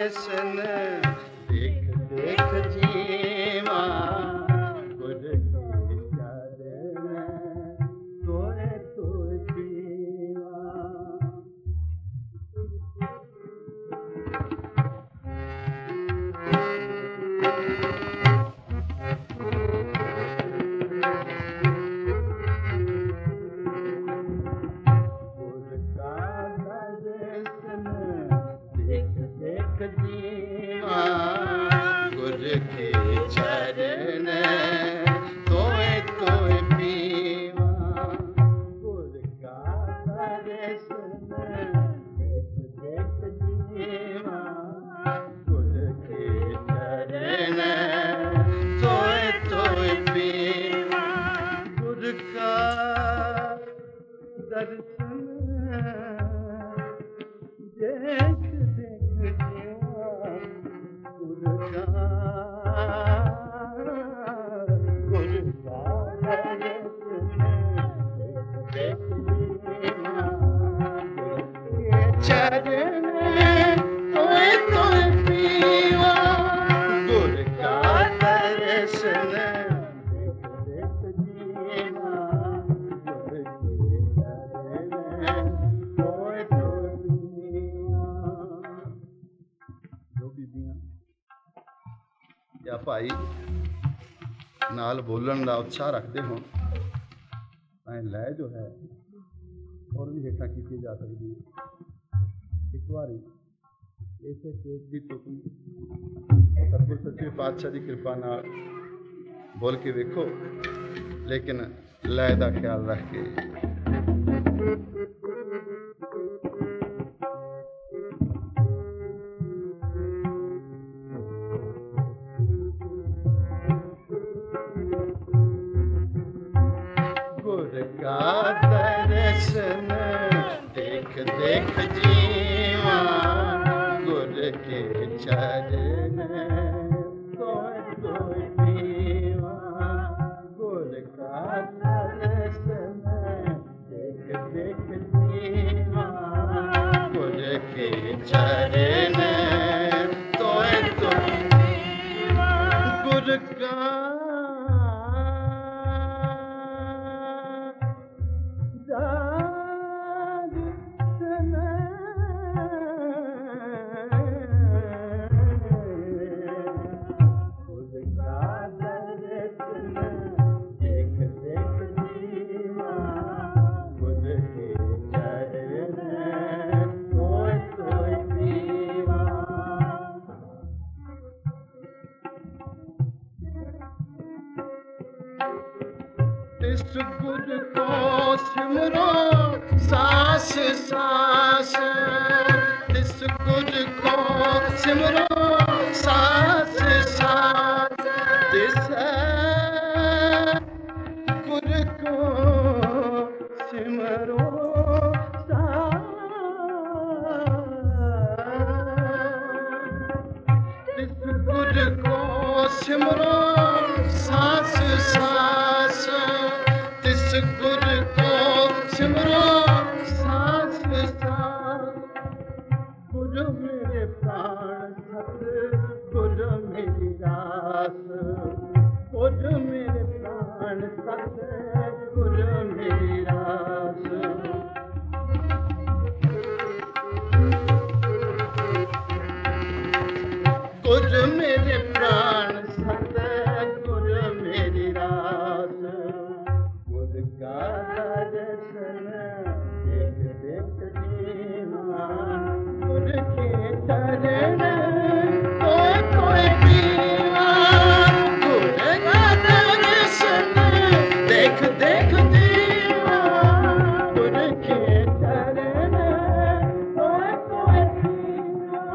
दर्शन देख देख जीवा गुर के चरण तोए तोए पीवा। गुर के चरण तोए तोए पीवा। गुर का दर्शन देख देख जीवा गुर के चरण तोए तोए पीवा। गुर का दर्शन देख देख जीवा गुर का चरण तोए तोए पीवा। गुर का दर्शन देख देख जीवा गुर के चरण तोए तोए पीवा। जो बीबियां या भाई नाल बोलण दा उत्साह रखते हो लै जो है और भी हेठा की जा सकती है। एक बारी इसे केस की टुकड़ी सतगुर सच्चे पातशाह की कृपा नाल बोल के वेखो, लेकिन लै का ख्याल रख के। गुर का दर्शन देख देख जीवा गुर के चरण तोए तोए पीवा। गुर का दर्शन देख देख जीवा गुर के चरण तोए तोए पीवा। गुर का इस गुर को सिमरो सास सास। इस गुर को सिमरो सास सास। इस गुर को सिमरो सास। इस गुर को सिमरो सास सास। इस गुर को सिमरो सास सास। गुर मेरे प्राण सत गुर मेरी रास। गुर मेरे प्राण सत गुर मेरी रास। गुर मेरे प्राण सत गुर मेरी रास। गुर का दर्शन देख देख जीवा गुर के चरण तोए तोए पीवा। गुर का दर्शन देख देख जीवा गुर के चरण तोए तोए पीवा।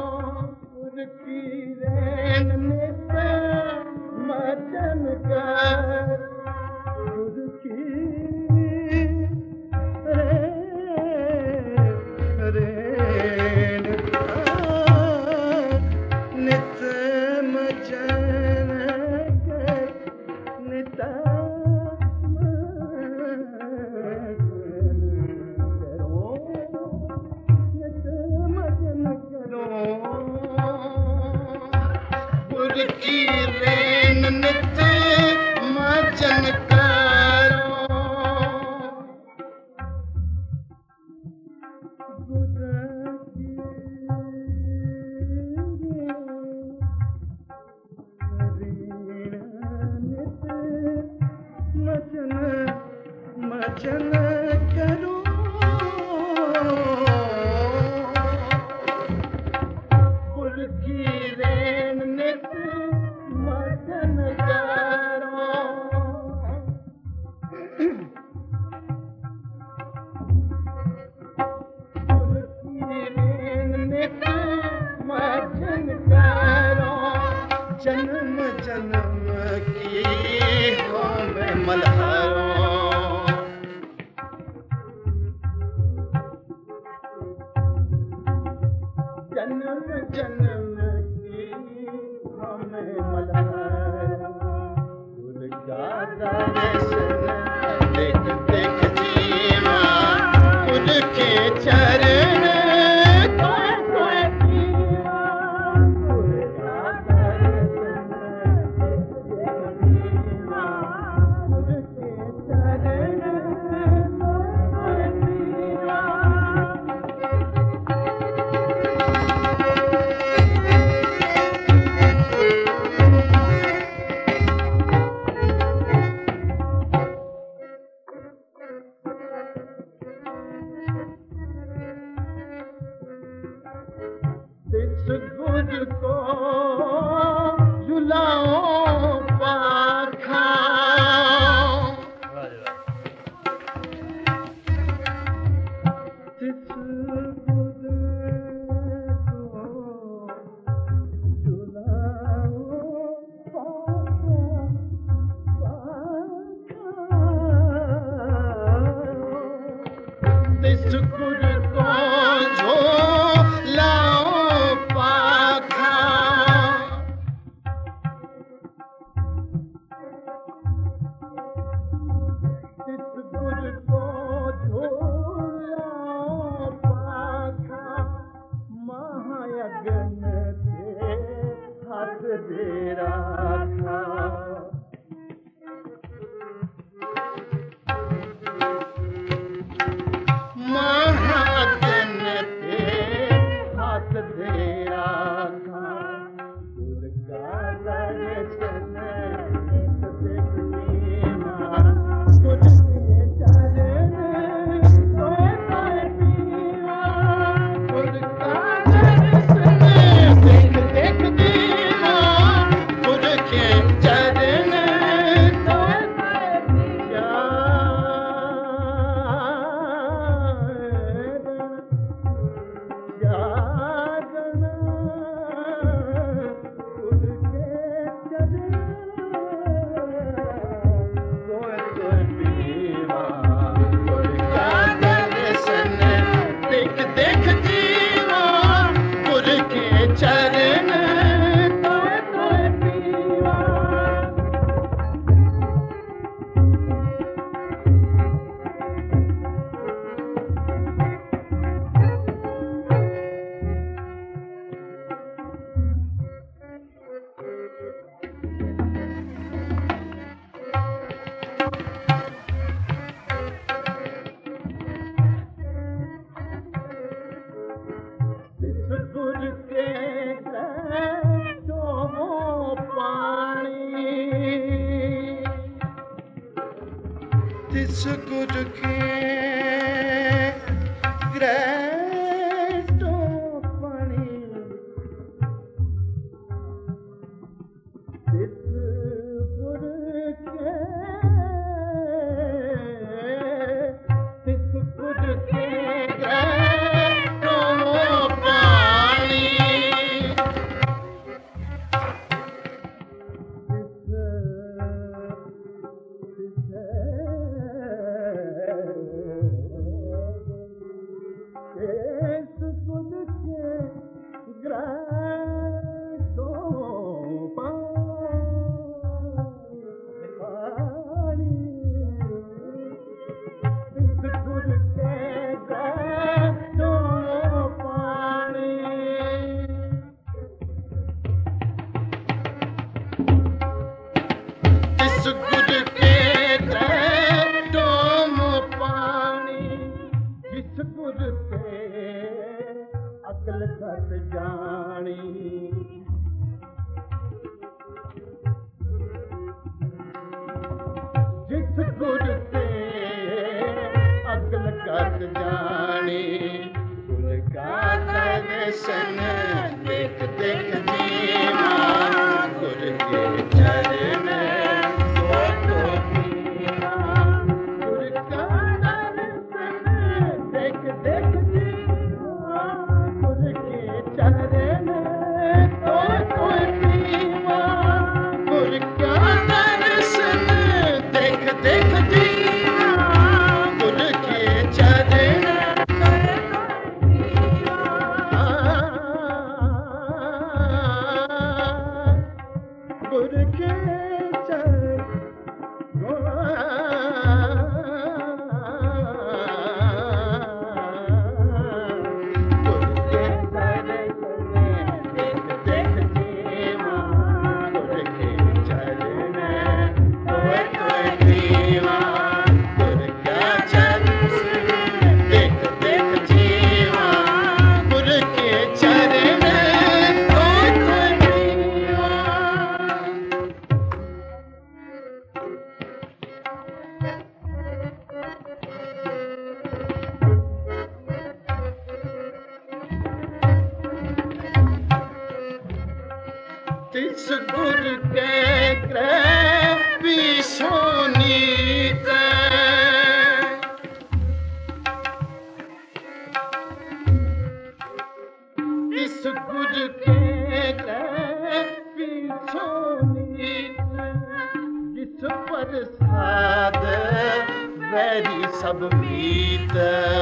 की रेन नित मचन कर भजन करो पुरखी रेन नित भजन करो पुरखी रेन नित भजन करो जन्म जन्म की हो मैं मल्हारो जन्म जन्म की हमें मल्हारो गुरु का दर्शन देख देख जीवा गुरु के चरण गुरु को झुलाओ पाखा जिस गुरु को झुलाओ पाखा जिस गुरु को जिस गुरु के ग्रैटो पानी जिस गुरु के ग्रैटो पानी अकल घट जानी जिस गुर से जानी गुर का दर्शन देख देख जीवा गुर के चरण तो जीवा गुर का दर्शन देख देख जीवा गुर के चरण तो जीवा गुर का दर्शन देख देख जीवा गुर के चरण गुर के चरण तिस गुर के कृपी सोनीत तिस गुर के कृपी सोनीत जिस प्रसाद वैरी सब मीत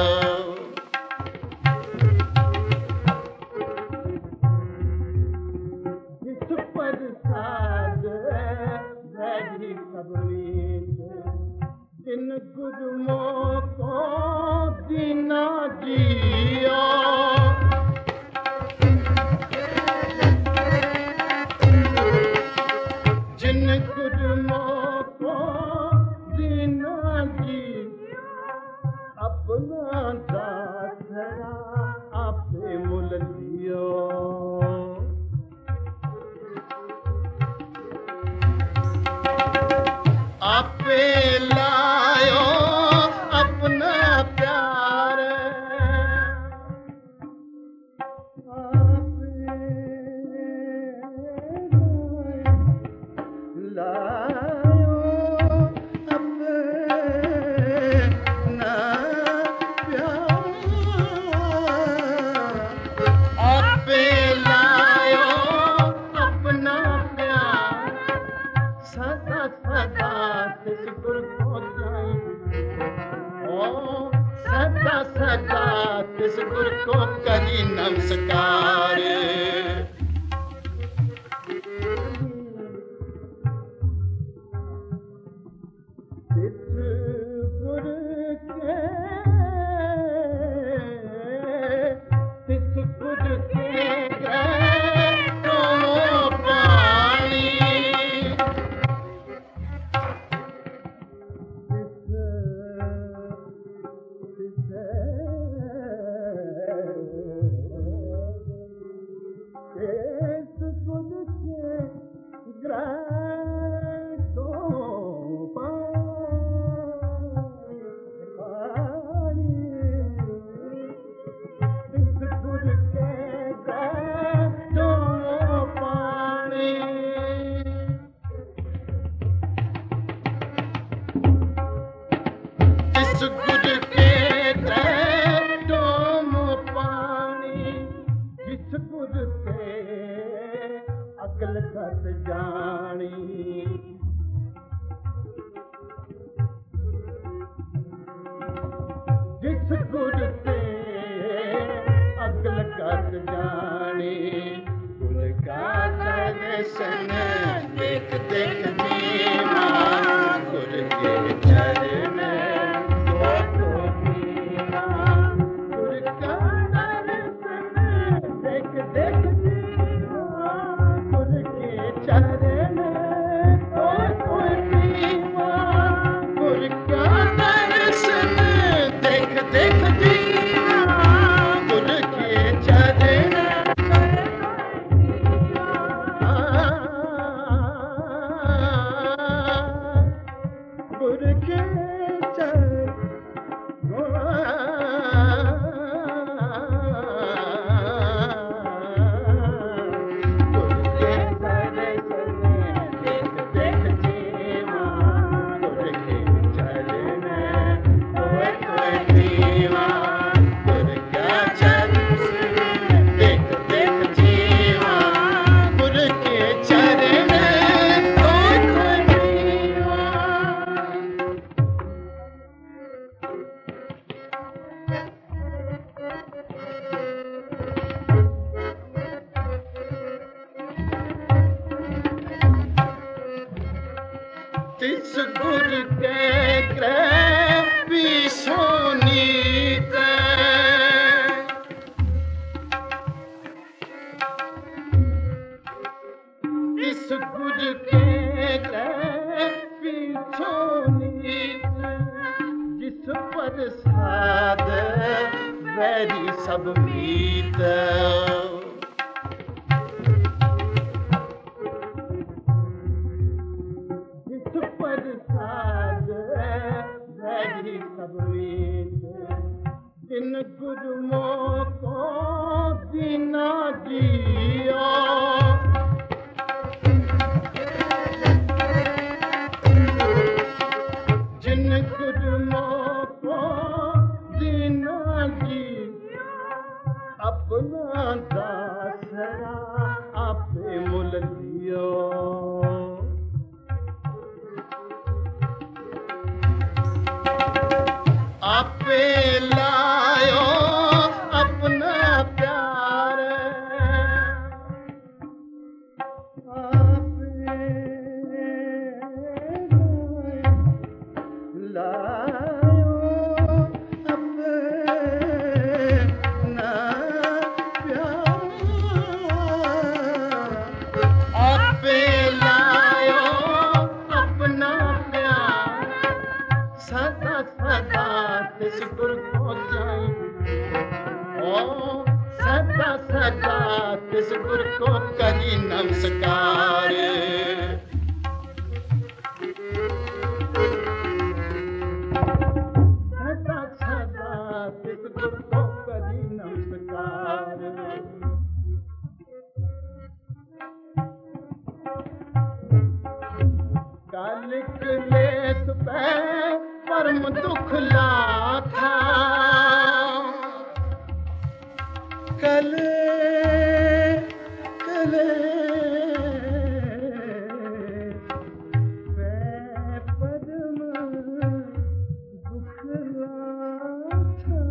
जिन गुरुओं को दीना जिया जिन गुरुओं को दीना जिया अपना दासरा आपे मुल लियो आपे लायो अपना प्यार आपे लायो अपना प्यार आपे लायो अपना प्यार सदा सदा तिस गुर को सदा सदा तिस गुर को करी नमस्कार तिस गुर के अकल घट जानी जिस गुर से अकल घट जानी गुर का दर्शन देख देख जीवा गुर के चरण तो जीवा गुर का दर्शन देख देख जीवा गुर के चरण तो जीवा गुर का दर्शन देख देख जीवा गुर के चरण गुर के चरण नीत, जिस प्रसाद वैरी सब मीत। जिस प्रसाद वैरी सब मीत, जिन गुरुओं को दीना जियो। जिन गुरुओं को दीना जियो, अपना दासरा आपे मुल लियो। आपे लायो अपना प्यार, आपे लायो अपना प्यार। आपे लायो अपना प्यार, सदा सदा तिस गुर को जाई। ओ सदा सदा तिस गुर को करी नमस्कार। सदा सदा तिस गुर को करी नमस्कार। कालिक लेत पै परम दुख लाथा, कले कले पै परम दुख लाथा।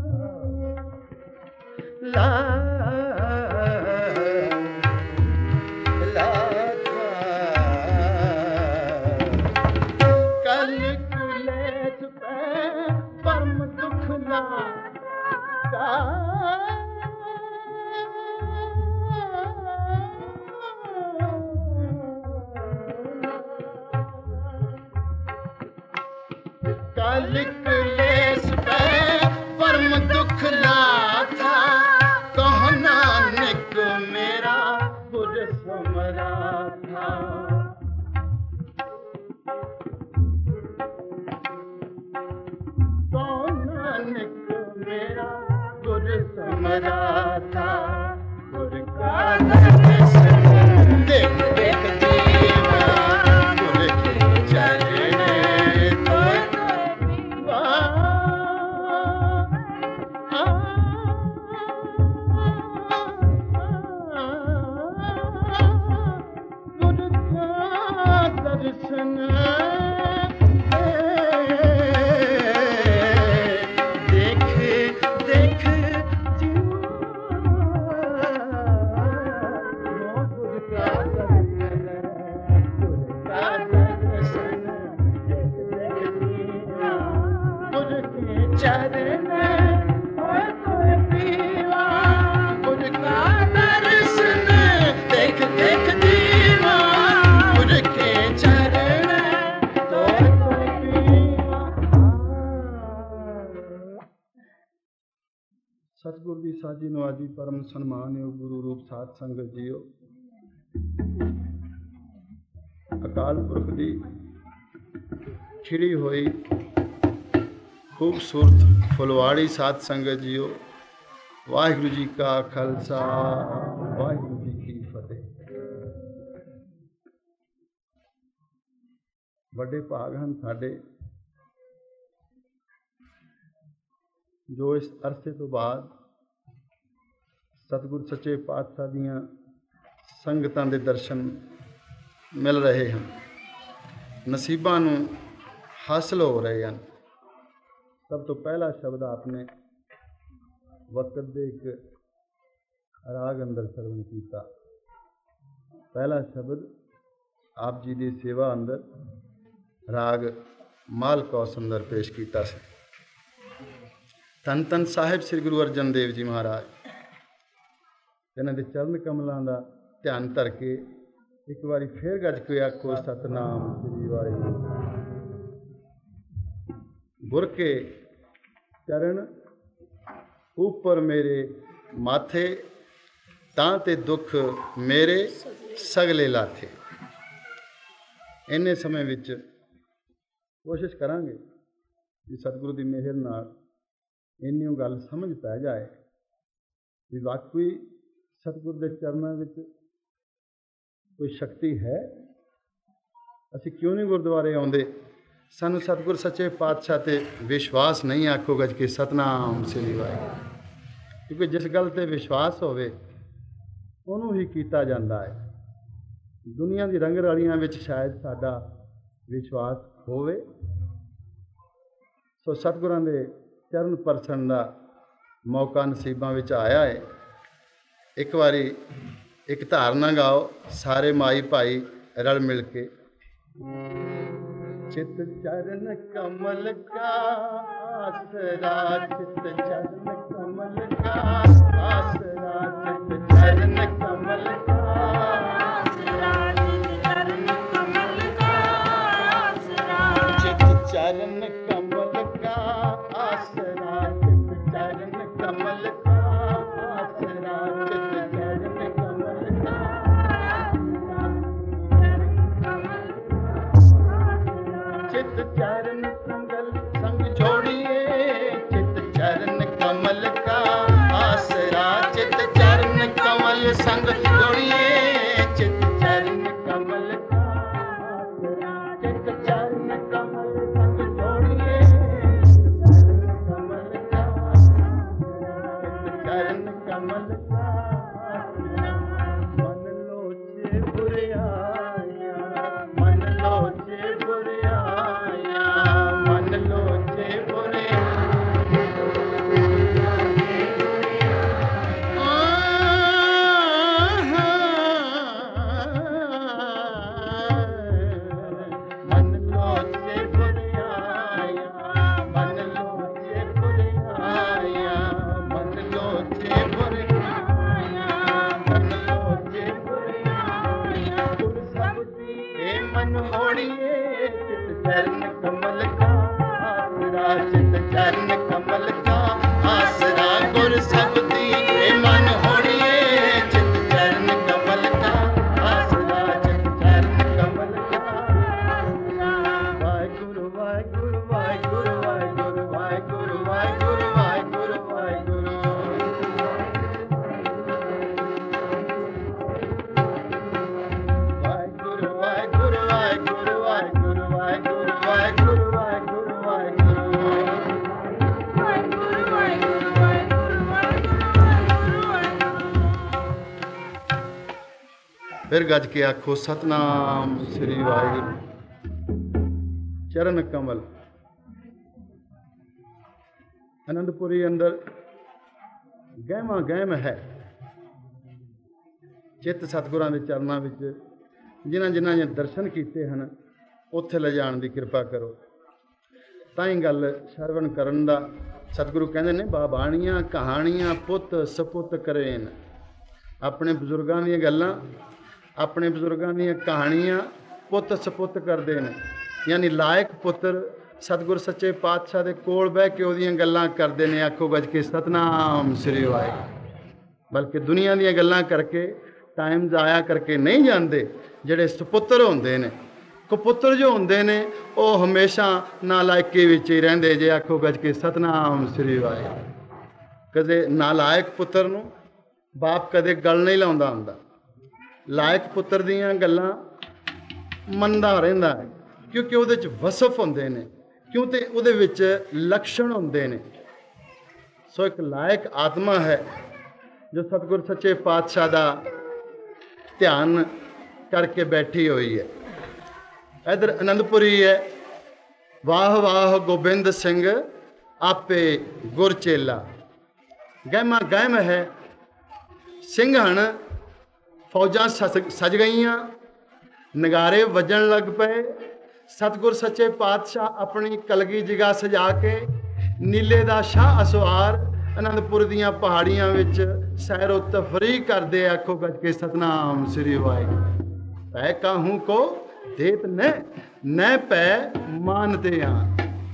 कालिक लेत पै परम दुख लाथा, कालिक लेस पै परम दुख लाथा। कहो नानक मेरा गुर समराथा। कहो नानक मेरा गुर समराथा। गुर का दर्शन देख देख जीवा, गुर के चरण तो गुर का दर्शन देख देख गुर का दर्शन, गुर का दर्शन देख देख गुर के चरण होए कोई पीवा। गुर का दर्शन देख देख दीवा, गुर के चरण होए कोई पीवा। सतगुर ਦੀ ਸਾਜੀ ਨਵਾਜੀ ਪਰਮ ਸਨਮਾਨਯੋਗ ਗੁਰੂ ਰੂਪ ਸਾਧ ਸੰਗਤ ਜੀਓ। ਅਕਾਲ ਪੁਰਖ ਦੀ ਖਿੜੀ ਹੋਈ खूबसूरत फुलवाड़ी साध संगत जीओ। वाहिगुरु जी का खालसा, वाहिगुरु जी की फतेह। बड़े भाग हैं साडे जो इस अरसे तो बाद सतगुर सच्चे पातशाह दियां संगतां दे दर्शन मिल रहे हैं, नसीबां नूं हासिल हो रहे हैं। सब तो पहला शब्द आपने वक्त दे एक राग अंदर सरवण किया। पहला शब्द आप जी की सेवा अंदर राग मालकौस अंदर पेश किया। धन धन साहिब श्री गुरु अर्जन देव जी महाराज, इन्हां दे चरण कमलों का ध्यान धर के एक बारी फिर गज के आखो सतनाम श्री वाहिगुरू। गुर के चरण ऊपर मेरे माथे, तां ते दुख मेरे सगले लाथे। इन्ने समय विच कोशिश करांगे कि सतगुरु की मेहर नाल इन्नी गल समझ पै जाए कि वाकई सतगुरु के चरणों में कोई शक्ति है। असीं क्यों नहीं गुरुद्वारे आउंदे? सानू सतगुरु सच्चे पातशाह ते विश्वास नहीं। आखो गज के सतनाम श्री वाहिगुरू। क्योंकि जिस गल ते विश्वास होवे उहनूं ही कीता जांदा है। दुनिया की रंग रलियां विच शायद साडा विश्वास होवे। सो सतगुरां दे चरण परसन का मौका नसीबां विच आया है। एक बारी एक धारना गाओ सारे माई भाई रल मिल के। चित चरण कमल का आसरा, चित चरण कमल का आसरा, चित चरण कमल का आसरा, चित चरण कमल का आसरा, चित चरण कमल का आसरा, चित चरण कमल का आसरा, चित चरण कमल का चित चरण कमल संग जोड़िए, चित चरण कमल का आसरा, चित चरण कमल संग जोड़िए, चित चरण कमल का आसरा, चित चरण कमल संग जोड़िए, कमल का चित चरण कमल का आसरा। मन लोचे बुरियाया, मन लोचे बुरियाया, मन लोचे बुरियाया, मन लोचे बुरियाया, मन लोचे बुरियाया, मन लोचे बुरियाया, मन लोचे बुरियाया। गुर सबदी ए मन होड़िए, चित चरण कमल का आसरा, चित चरण कमल का आसरा। गुर सबदी ए मन होड़िए, चित चरण कमल का आसरा, चित चरण कमल का आसरा। वाहिगुरु वाहिगुरु वाहिगुरु वाहिगुरु वाहिगुरु वाहिगुरु वाहिगुरु वाहिगुरु। वाहिगुरु वाहिगुरु वाहिगुरु वाहिगुरु वाहिगुरु वाहिगुरु वाहिगुरु वाहिगुरु। फिर गज के आखो सतनाम श्री वाहिगुरू। चरण कमल आनंदपुरी अंदर गहमा गहम है। चित्त सतगुरां दे चरनां विच जिन्हां जिन्हां ने दर्शन कीते हैं उत्थे ले जाण दी कृपा करो। ताई गल श्रवण करन दा सतगुरु कहंदे ने बाबाणियां कहानियां पुੱਤ सपुੱਤ करेन। अपने बजुर्गां ਦੀਆਂ गल्लां अपने बजुर्गां ਦੀਆਂ कहानियां पुੱਤ सपुੱਤ करदे ने। यानी लायक पुत्र सतगुर सच्चे पातशाह दे कोल बह के ਉਹਦੀਆਂ गल्लां करदे ने। आखो गज के सतनाम श्री वाहिगुरू। बल्कि दुनिया ਦੀਆਂ गल्लां करके टाइम जाया करके नहीं जाते। ਜਿਹੜੇ सुपुत्र होंदे ने कपुत्र जो होंदे ने ਉਹ हमेशा नालायकी विच ही रहंदे जे। आखो गज के सतनाम श्री वाहिगुरू। कदे नालायक पुत्र नूं बाप कदे गल नहीं लाउंदा हुंदा। लायक पुत्र दीयां गल्लां ਮੰਨਦਾ ਰਹਿੰਦਾ है क्योंकि ਉਹਦੇ ਚ ਵਸਫ ਹੁੰਦੇ ਨੇ, क्योंकि ਉਹਦੇ ਵਿੱਚ लक्षण ਹੁੰਦੇ ਨੇ। सो एक लायक आत्मा है जो सतगुर सच्चे पातशाह का ध्यान करके बैठी हुई है। इधर आनंदपुरी है। वाह वाह गोबिंद सिंह आपे गुर चेला। गहमा गहम है। सिंघन फौजां सज गईयां, नगारे वजन लग पे। सतगुर सच्चे पातशाह अपनी कलगी जगह सजा के नीले दा शाह असवार आनंदपुर दियां पहाड़ियां विच सैरो तफरी करदे। आखो गज के सतनाम श्री वाहिगुरू। पै काहू को देत न पै मानते आन।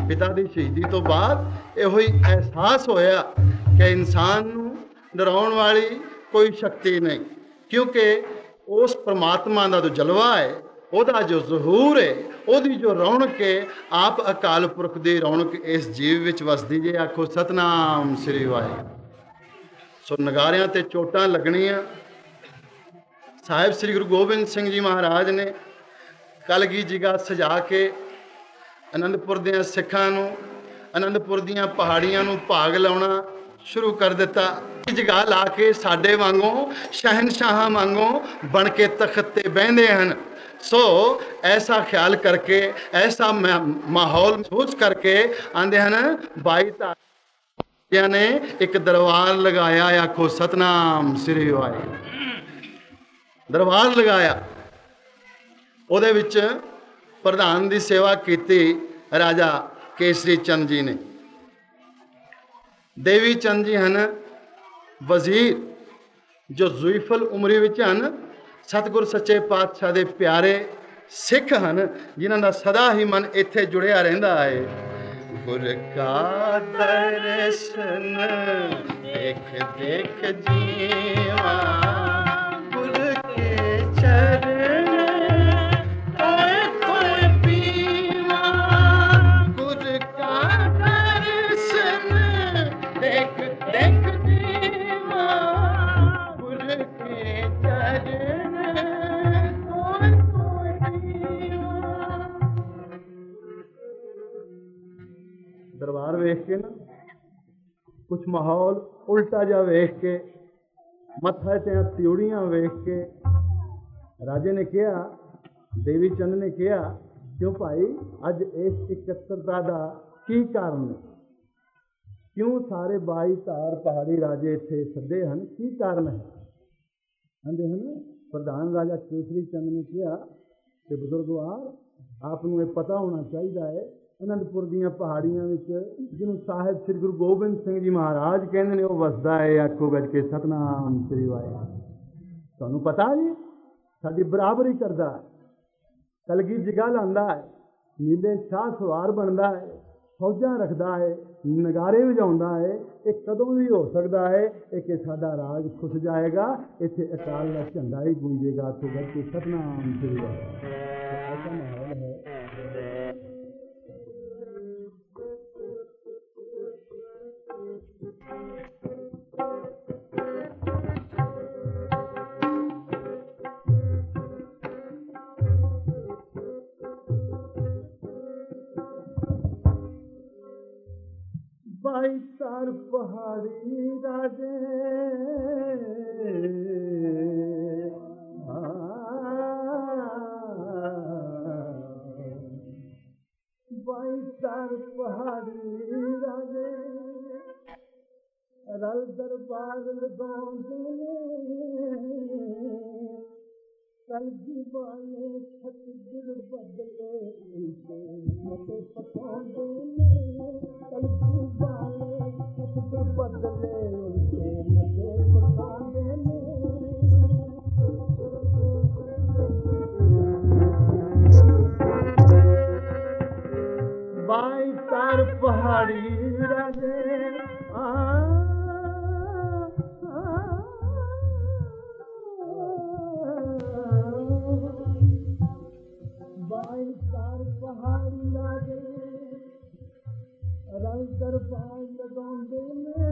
पिता की शहीदी तो बाद यो ही एहसास होया कि इंसान नूं डराउण वाली कोई शक्ति नहीं, क्योंकि उस परमात्मा का जो जलवा है, ਉਹਦਾ जो ਜ਼ਹੂਰ है, ਉਹਦੀ जो रौनक है, आप अकाल पुरख की रौनक इस जीव विच वसदी जे। आखो सतनाम श्री वाहिगुरू। सो नगारियां ते चोटां लगनियां। साहिब श्री गुरु गोबिंद सिंह जी महाराज ने कलगी जिगा सजा के आनंदपुर दियां सिखां नूं, आनंदपुर दियां पहाड़ियां नूं भाग लाउणा शुरू कर दिता। जगह ला के साडे वांगों शहनशाह वांगों बन के तख्त ते बहिंदे हन। सो ऐसा ख्याल करके, ऐसा माहौल महसूस करके आंदे हन, 22 धारियां ने एक दरबार लगाया। आखो सतनाम श्री वाहिगुरू। दरबार लगाया, ਉਹਦੇ ਵਿੱਚ प्रधान की सेवा की राजा केसरी चंद जी ने। देवी चंद जी हैं वजीर, जो जुईफुल उमरी विच हैं, सतगुर सच्चे पातशाह के प्यारे सिख हैं, जिन्हों का सदा ही मन इत्थे जुड़िया रहिंदा है। गुर का दर्शन देख देख जीवा, गुर के चरण तोय तोय पीवा। गुर का दर्शन देख देख जीवा, गुर के चरण तोय तोय पीवा। दरबार वेख के ना कुछ माहौल उल्टा जा वेख के, मत्था ते त्योड़ियां वेख के राजे ने कहा, देवी चंद ने कहा, क्यों भाई अज इस इकत्तरता का की कारण है? क्यों सारे 22 धार पहाड़ी राजे इत्थे सदे हैं, की कारण है? आंदे हैं प्रधान राजा केसरी चंद ने कहा कि बुजुर्गवार आपनूं ये पता होना चाहिए है, आनंदपुर दीयां पहाड़ियां विच जिन्हों साहिब श्री गुरु गोबिंद सिंह जी महाराज कहते हैं, वह वसदा है। आखो गज के सतनाम श्री वाहिगुरू। तुहानूं पता जी साडी बराबरी करदा है, कलगी जिगा लांदा है, नीले शाह सवार बनता है, फौजां रखता है, नगारे वजाउंदा है। ये कदों भी हो सकता है कि साडा राज खुस जाएगा, इत्थे अकाल का झंडा ही गूंजेगा। आखो गज के सतनाम श्री वाहिगुरू। ऐसा माहौल है। बाईसार पहाड़ी राजे बाईसार पहाड़ी राजे रल दरबार लगाउंदे, कलगी वाले सतगुर बदले उल्टे मते पकाउंदे ने। कलगी वाले सतगुर बदले उल्टे मते पकाउंदे ने। बाईसार पहाड़ी राजे बाईसार पहाड़ी राजे रल दरबार लगाउंदे ने।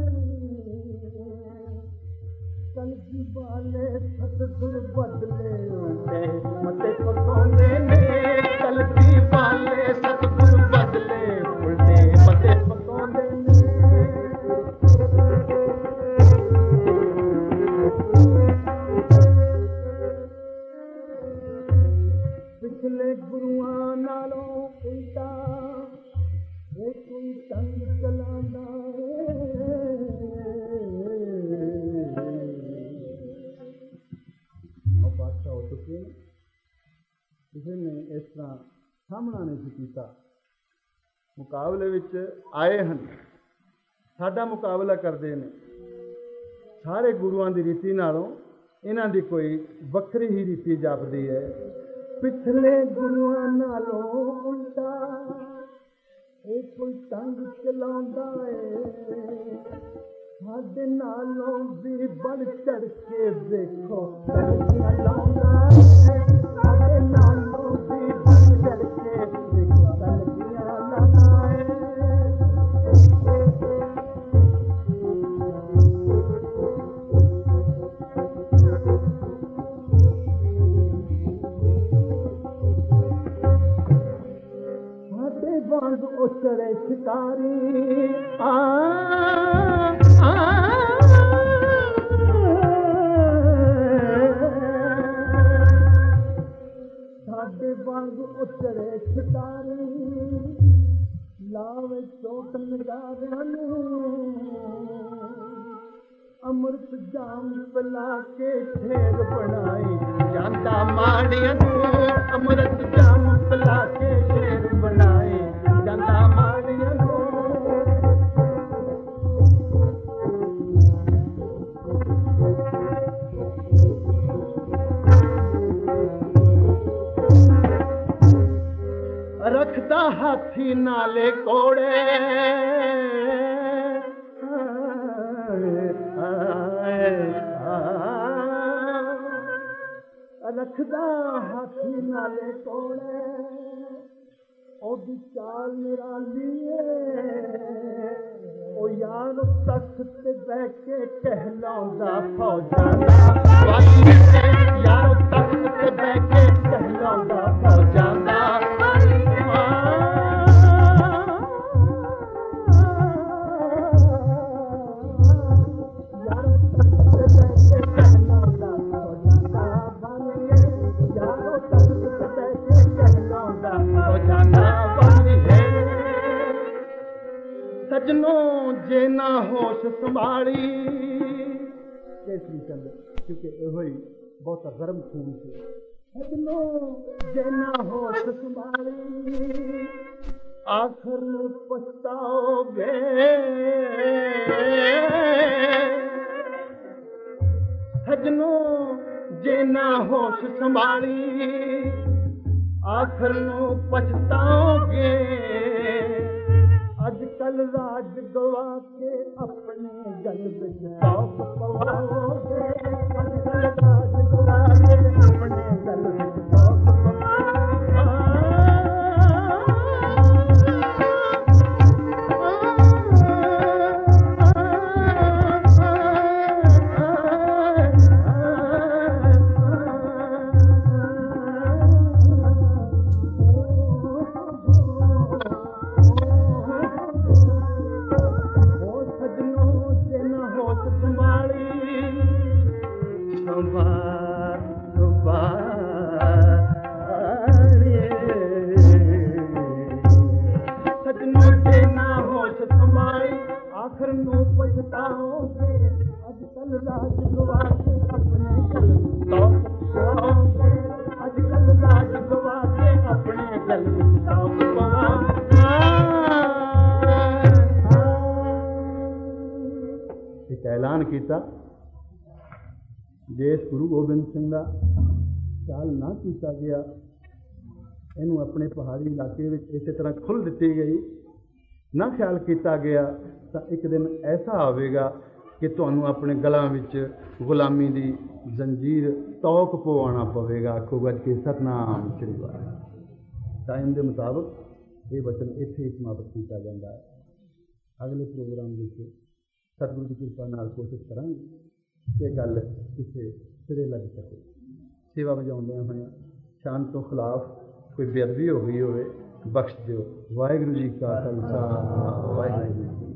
कलगी वाले सतगुर बदले उल्टे मते पकाउंदे ने। कलगी वाले सतगुर बदले उल्टे मते पकाउंदे ने। पिछले गुरुआं नालों उल्टा ये कोई तंग चलाना बादशाह हो चुके, किसी ने इस तरह सामना नहीं किया। मुकाबले विच आए हैं, साडा मुकाबला करते हैं। सारे गुरुआं की रीति नालों इन्हां दी कोई वक्री ही रीति जापदी है। पिछले गुरुआं नालों उल्टा ये कोई तंग चलांदा है साडे नालों भी बढ़ चढ़ के देखो गलियां लांदा है साडे नालों भी बढ़ चढ़ के देखो गलियां लांदा है वांग उतरे शिकारी साडे वांग उतरे शिकारी लावे चोट नगारियां अमृत जाम पिला के ढेर बनाई जांदा माड़ियां अमृत जाम पिला के ढेर बनाई जांदा माड़ियां रखदा हाथी नाले कोड़े रखदा हाथी नाले कोड़े ओदी चाल निराली ओ यार तख्त ते बह के कहलाउंदा फौजां यार तख्त ते बह के कहलाउंदा फौजां सजनों जे ना होश संभाली केसरी चंद क्योंकि यो ही बहुत गर्म खून से सजनों जे ना होश संभाली आखिर पछताओगे सजनों जे ना होश संभाली आखिर पछताओगे अजकल राज गवा के अपने गल विच तौक पवाओगे अजकल राज गवा के अपने गल विच तौक आखिर पछताओगे अजकल राज गवा के अपने गल तौक पवाओगे अजकल राज गवा के अपने गल तौक पवाओगे ऐलान किया जे इस गुरु गोबिंद सिंह का ख्याल ना किया गया इनू अपने पहाड़ी इलाके में इस तरह खुल दी गई ना ख्याल किया गया तो एक दिन ऐसा आएगा कि तुहानू अपने गलों में गुलामी की जंजीर तौक पवाना पवेगा। आखो गज के सतनाम श्री वाहिगुरू। टाइम के मुताबिक ये वचन इत्थे ही समाप्त किया जाता है। अगले प्रोग्राम में सतगुरु की कृपा नाल कोशिश करांगे कि गल किसी सिरे लग सके। सेवा बजाउंदे होए शान तो खिलाफ कोई बेअदबी हो गई होवे बख्श दिओ। वाहिगुरू जी का खालसा वाहिगुरू जी।